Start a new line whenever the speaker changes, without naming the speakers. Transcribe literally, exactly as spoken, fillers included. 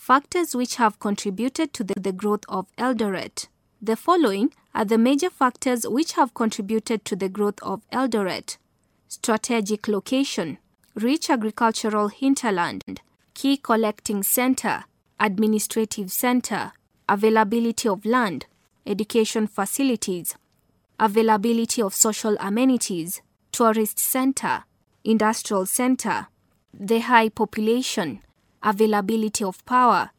Factors which have contributed to the, the growth of Eldoret. The following are the major factors which have contributed to the growth of Eldoret. Strategic location, rich agricultural hinterland, key collecting center, administrative center, availability of land, education facilities, availability of social amenities, tourist center, industrial center, the high population, availability of power,